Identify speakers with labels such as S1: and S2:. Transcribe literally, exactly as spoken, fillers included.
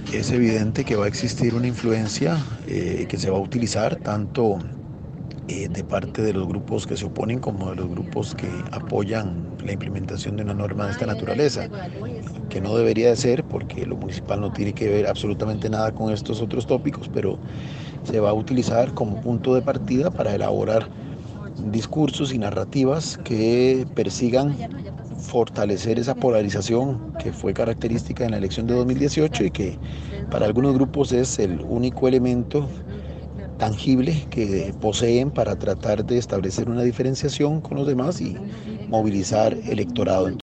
S1: Es evidente que va a existir una influencia eh, que se va a utilizar tanto eh, de parte de los grupos que se oponen como de los grupos que apoyan la implementación de una norma de esta naturaleza, que no debería de ser porque lo municipal no tiene que ver absolutamente nada con estos otros tópicos, pero se va a utilizar como punto de partida para elaborar discursos y narrativas que persigan fortalecer esa polarización que fue característica en la elección de dos mil dieciocho y que para algunos grupos es el único elemento tangible que poseen para tratar de establecer una diferenciación con los demás y movilizar electorado.